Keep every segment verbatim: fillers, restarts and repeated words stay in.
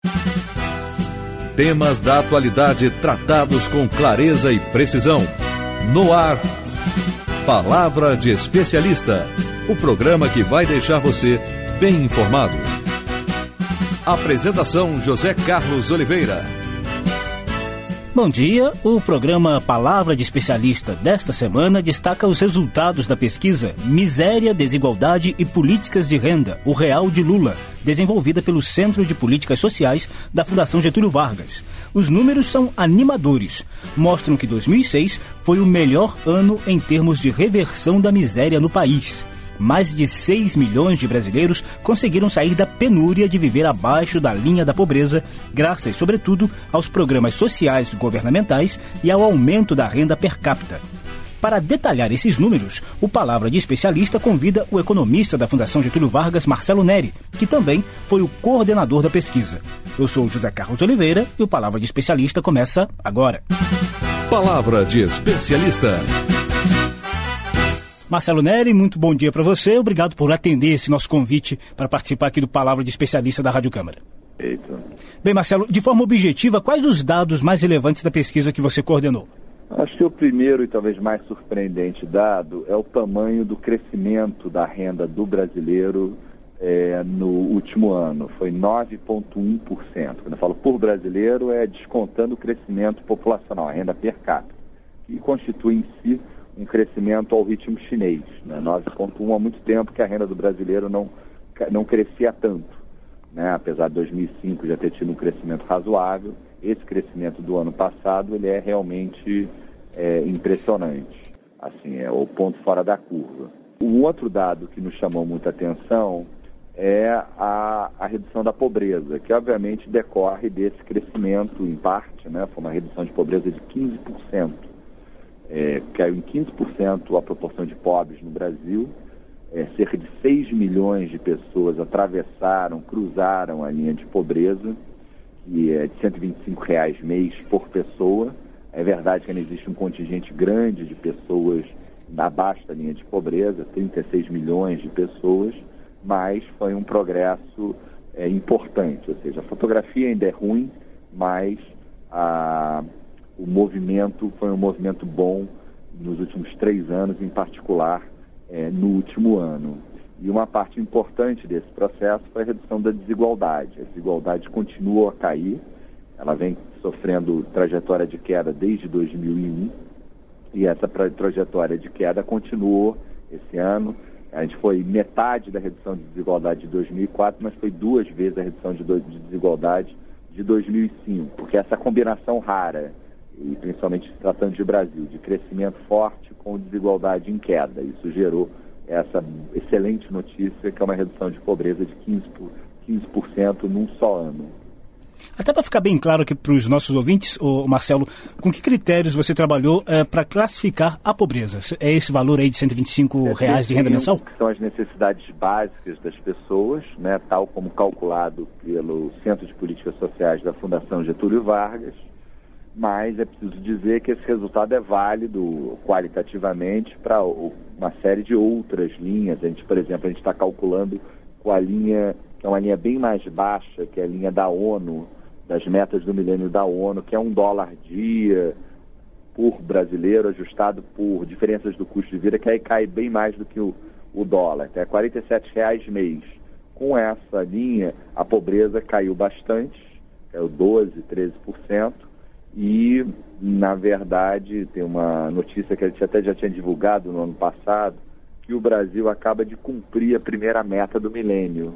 Temas da atualidade tratados com clareza e precisão. No ar, Palavra de Especialista, o programa que vai deixar você bem informado. Apresentação: José Carlos Oliveira. Bom dia, o programa Palavra de Especialista desta semana destaca os resultados da pesquisa Miséria, Desigualdade e Políticas de Renda, o Real de Lula, desenvolvida pelo Centro de Políticas Sociais da Fundação Getúlio Vargas. Os números são animadores, mostram que dois mil e seis foi o melhor ano em termos de reversão da miséria no país. Mais de seis milhões de brasileiros conseguiram sair da penúria de viver abaixo da linha da pobreza, graças, sobretudo, aos programas sociais governamentais e ao aumento da renda per capita. Para detalhar esses números, o Palavra de Especialista convida o economista da Fundação Getúlio Vargas, Marcelo Neri, que também foi o coordenador da pesquisa. Eu sou José Carlos Oliveira e o Palavra de Especialista começa agora. Palavra de Especialista. Marcelo Neri, muito bom dia para você. Obrigado por atender esse nosso convite para participar aqui do Palavra de Especialista da Rádio Câmara. Eita. Bem, Marcelo, de forma objetiva, quais os dados mais relevantes da pesquisa que você coordenou? Acho que o primeiro e talvez mais surpreendente dado é o tamanho do crescimento da renda do brasileiro é, no último ano. Foi nove vírgula um por cento. Quando eu falo por brasileiro, é descontando o crescimento populacional, a renda per capita, que constitui em si um crescimento ao ritmo chinês, né? nove vírgula um há muito tempo que a renda do brasileiro não, não crescia tanto, né? Apesar de dois mil e cinco já ter tido um crescimento razoável, esse crescimento do ano passado ele é realmente é, impressionante, assim, é o ponto fora da curva. Um outro dado que nos chamou muita atenção é a, a redução da pobreza, que obviamente decorre desse crescimento em parte, né? Foi uma redução de pobreza de quinze por cento. É, caiu em quinze por cento a proporção de pobres no Brasil, é, cerca de seis milhões de pessoas atravessaram, cruzaram a linha de pobreza, que é de cento e vinte e cinco reais mês por pessoa. É verdade que ainda existe um contingente grande de pessoas abaixo da linha de pobreza, trinta e seis milhões de pessoas, mas foi um progresso é, importante, ou seja, a fotografia ainda é ruim, mas a... o movimento foi um movimento bom nos últimos três anos, em particular é, no último ano. E uma parte importante desse processo foi a redução da desigualdade. A desigualdade continua a cair, ela vem sofrendo trajetória de queda desde dois mil e um, e essa trajetória de queda continuou esse ano. A gente foi metade da redução de desigualdade de dois mil e quatro, mas foi duas vezes a redução de desigualdade de dois mil e cinco, porque essa combinação rara, e principalmente se tratando de Brasil, de crescimento forte com desigualdade em queda. Isso gerou essa excelente notícia, que é uma redução de pobreza de quinze por cento num só ano. Até para ficar bem claro aqui para os nossos ouvintes, ô Marcelo, com que critérios você trabalhou é, para classificar a pobreza? É esse valor aí de cento e vinte e cinco reais de renda mensal? São as necessidades básicas das pessoas, né, tal como calculado pelo Centro de Políticas Sociais da Fundação Getúlio Vargas. Mas é preciso dizer que esse resultado é válido qualitativamente para uma série de outras linhas. A gente, por exemplo, a gente está calculando com a linha, que é uma linha bem mais baixa, que é a linha da ONU, das metas do milênio da ONU, que é um dólar dia por brasileiro, ajustado por diferenças do custo de vida, que aí cai bem mais do que o, o dólar, que é quarenta e sete reais mês. Com essa linha, a pobreza caiu bastante, caiu doze, treze por cento. E, na verdade, tem uma notícia que a gente até já tinha divulgado no ano passado, que o Brasil acaba de cumprir a primeira meta do milênio.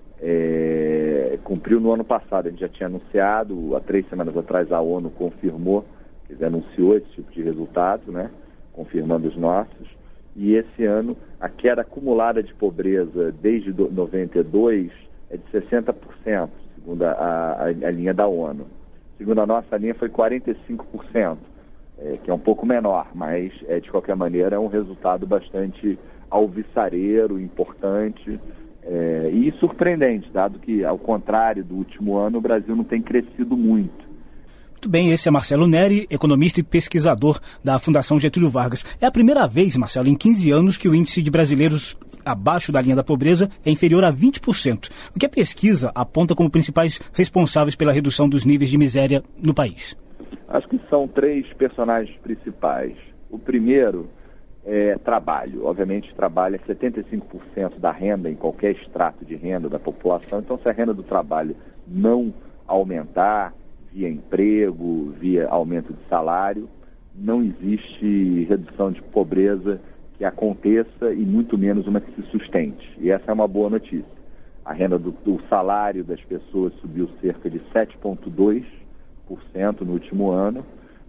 É, cumpriu no ano passado, a gente já tinha anunciado, há três semanas atrás a ONU confirmou, quer dizer, anunciou esse tipo de resultado, né, confirmando os nossos, e esse ano a queda acumulada de pobreza desde noventa e dois é de sessenta por cento, segundo a, a, a linha da ONU. Segundo a nossa linha, foi quarenta e cinco por cento, é, que é um pouco menor, mas, é, de qualquer maneira, é um resultado bastante alvissareiro, importante é, e surpreendente, dado que, ao contrário do último ano, o Brasil não tem crescido muito. Muito bem, esse é Marcelo Neri, economista e pesquisador da Fundação Getúlio Vargas. É a primeira vez, Marcelo, em quinze anos que o índice de brasileiros abaixo da linha da pobreza é inferior a vinte por cento, o que a pesquisa aponta como principais responsáveis pela redução dos níveis de miséria no país. Acho que são três personagens principais. O primeiro é trabalho. Obviamente, trabalho é setenta e cinco por cento da renda em qualquer extrato de renda da população. Então, se a renda do trabalho não aumentar via emprego, via aumento de salário, não existe redução de pobreza que aconteça e muito menos uma que se sustente. E essa é uma boa notícia. A renda do, do salário das pessoas subiu cerca de sete vírgula dois por cento no último ano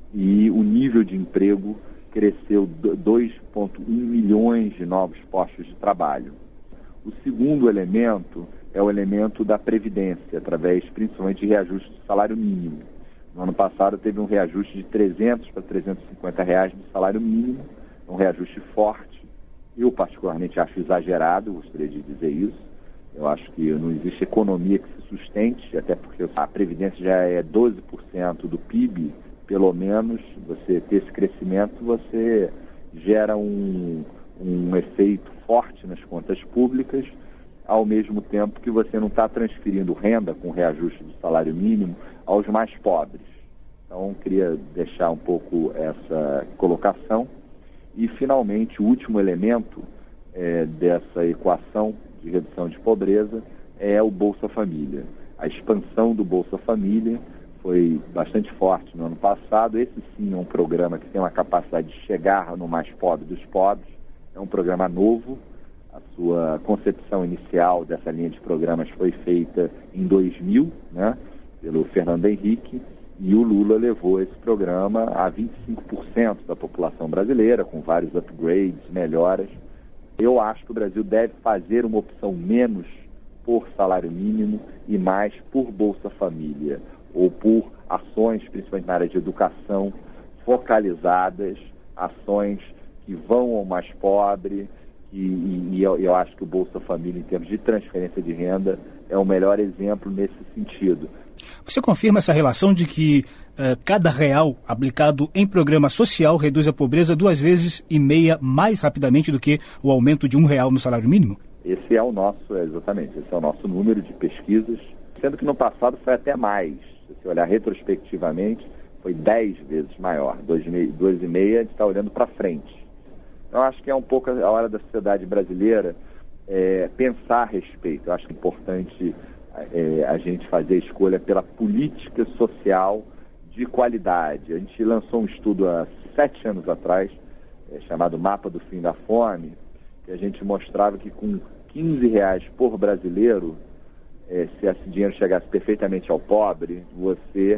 e o nível de emprego cresceu dois vírgula um milhões de novos postos de trabalho. O segundo elemento é o elemento da Previdência, através principalmente de reajuste do salário mínimo. No ano passado teve um reajuste de trezentos para trezentos e cinquenta reais do salário mínimo, um reajuste forte. Eu particularmente acho exagerado, gostaria de dizer isso. Eu acho que não existe economia que se sustente, até porque a Previdência já é doze por cento do P I B, pelo menos você ter esse crescimento, você gera um, um efeito forte nas contas públicas, ao mesmo tempo que você não está transferindo renda com reajuste do salário mínimo aos mais pobres. Então, queria deixar um pouco essa colocação. E, finalmente, o último elemento é, dessa equação de redução de pobreza é o Bolsa Família. A expansão do Bolsa Família foi bastante forte no ano passado. Esse sim é um programa que tem uma capacidade de chegar no mais pobre dos pobres. É um programa novo. A sua concepção inicial dessa linha de programas foi feita em dois mil, né, pelo Fernando Henrique, e o Lula levou esse programa a vinte e cinco por cento da população brasileira, com vários upgrades, melhoras. Eu acho que o Brasil deve fazer uma opção menos por salário mínimo e mais por Bolsa Família, ou por ações, principalmente na área de educação, focalizadas, ações que vão ao mais pobre, e, e, e eu, eu acho que o Bolsa Família, em termos de transferência de renda, é o melhor exemplo nesse sentido. Você confirma essa relação de que uh, cada real aplicado em programa social reduz a pobreza duas vezes e meia mais rapidamente do que o aumento de um real no salário mínimo? Esse é o nosso, exatamente, esse é o nosso número de pesquisas, sendo que no passado foi até mais. Se você olhar retrospectivamente, foi dez vezes maior, duas e meia, a gente está olhando para frente. Então, acho que é um pouco a hora da sociedade brasileira é, pensar a respeito. Eu acho importante é, a gente fazer a escolha pela política social de qualidade. A gente lançou um estudo há sete anos atrás, é, chamado Mapa do Fim da Fome, que a gente mostrava que com quinze reais por brasileiro, é, se esse dinheiro chegasse perfeitamente ao pobre, você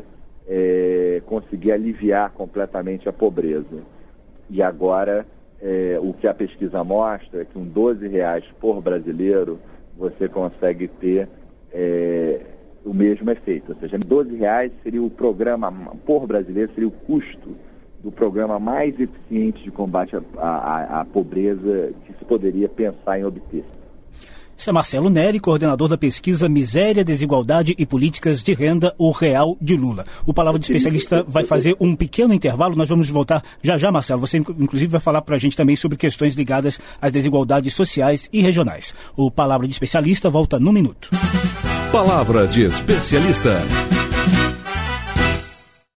é, conseguia aliviar completamente a pobreza. E agora, é, o que a pesquisa mostra é que com doze reais por brasileiro, você consegue ter é, o mesmo efeito. Ou seja, doze reais seria o programa, por brasileiro, seria o custo do programa mais eficiente de combate à, à, à pobreza que se poderia pensar em obter. Esse é Marcelo Neri, coordenador da pesquisa Miséria, Desigualdade e Políticas de Renda, o Real de Lula. O Palavra de Especialista vai fazer um pequeno intervalo, nós vamos voltar já já, Marcelo. Você, inclusive, vai falar para a gente também sobre questões ligadas às desigualdades sociais e regionais. O Palavra de Especialista volta num minuto. Palavra de Especialista.